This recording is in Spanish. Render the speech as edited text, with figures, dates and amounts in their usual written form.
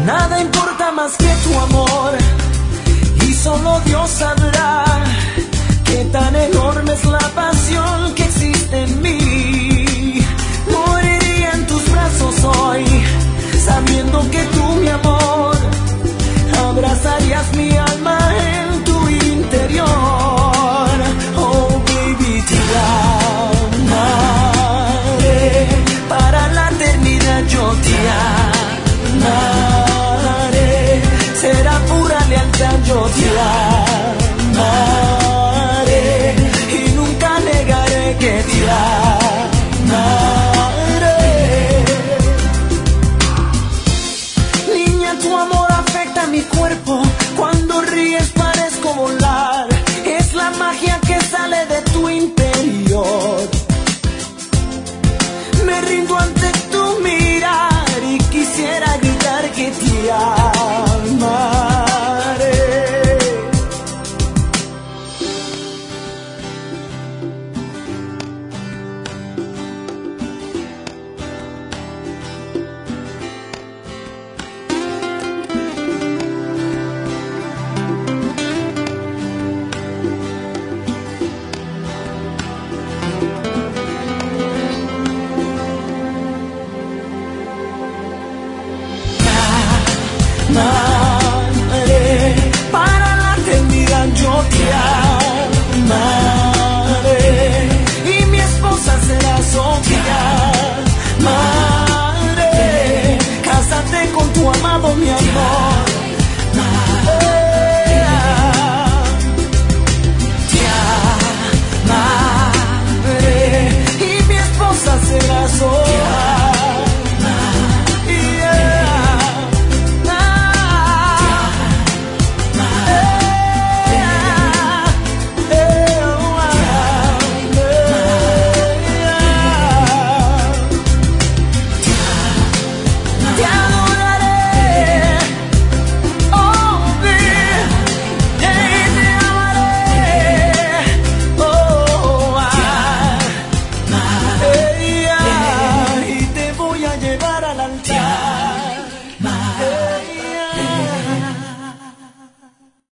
Nada importa más que tu amor, y solo Dios sabrá qué tan enorme es la pasión que existe en mí. Moriría en tus brazos hoy, sabiendo que tú, mi amor, abrazarías mi alma en tu interior. Oh baby, te amaré, para la eternidad yo te amaré, será pura lealtad, yo te amaré, y nunca negaré que te amaré. Niña, tu amor afecta mi cuerpo, cuando ríes parezco volar, es la magia que sale de tu interior. Me rindo ante tu mirar y quisiera gritar que te amaré. Amaré, para la eternidad yo te amaré, y mi esposa será Sofía. Amaré, cásate con tu amado, mi amor. Te amaré, y mi esposa será Sofía.